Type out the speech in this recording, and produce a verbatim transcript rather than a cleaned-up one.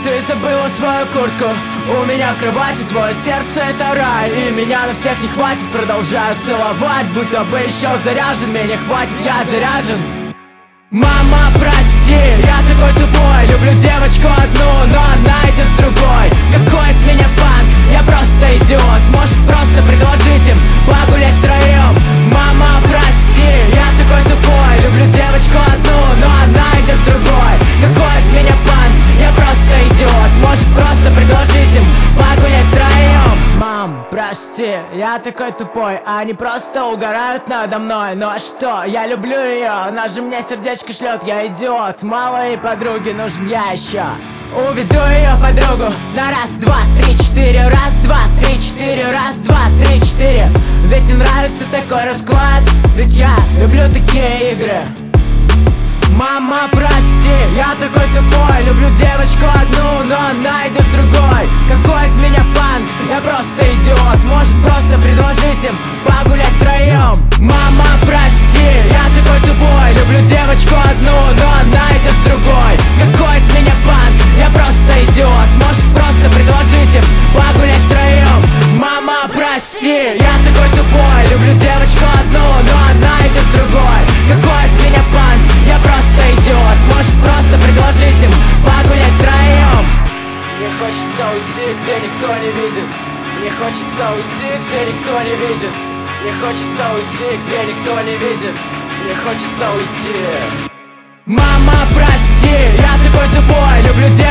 Ты забыла свою куртку, у меня в кровати твое сердце это рай. И меня на всех не хватит, продолжаю целовать, будто бы еще заряжен, меня хватит, я заряжен. Мама, прости, я такой тупой, люблю девочку одну, но она идет с другой. Какой из меня панк, я просто идиот, может просто предложить им погулять втроем. Мама, прости, я такой тупой, люблю девочку одну, но она идет с другой. Какой из меня панк, я просто идиот, может просто предложить им погулять втроем. Мам, прости, я такой тупой, они просто угорают надо мной. Ну а что, я люблю ее, она же мне сердечко шлет, я идиот. Мало и подруги, нужен я еще. Уведу ее подругу на раз, два, три, четыре. Раз, два, три, четыре. Раз, два, три, четыре. Ведь мне нравится такой расклад, ведь я люблю такие игры. Мама, прости, я такой тупой, люблю девочку одну, но она идет с другой. Какой из меня панк, я просто идиот, может просто предложить им погулять втроем. Мама, прости, я такой тупой, люблю девочку одну, но она идет с другой. Какой из меня панк, я просто идиот, может просто предложить им погулять втроем. Мама, прости, я такой тупой, люблю девочку одну, но она идет с другой. Какой из меня панк, я просто идиот, может просто предложить им погулять втроем. Мне хочется уйти, где никто не видит. Мне хочется уйти, где никто не видит. Мне хочется уйти, где никто не видит. Мне хочется уйти. Мама, прости, я такой тупой, люблю девочку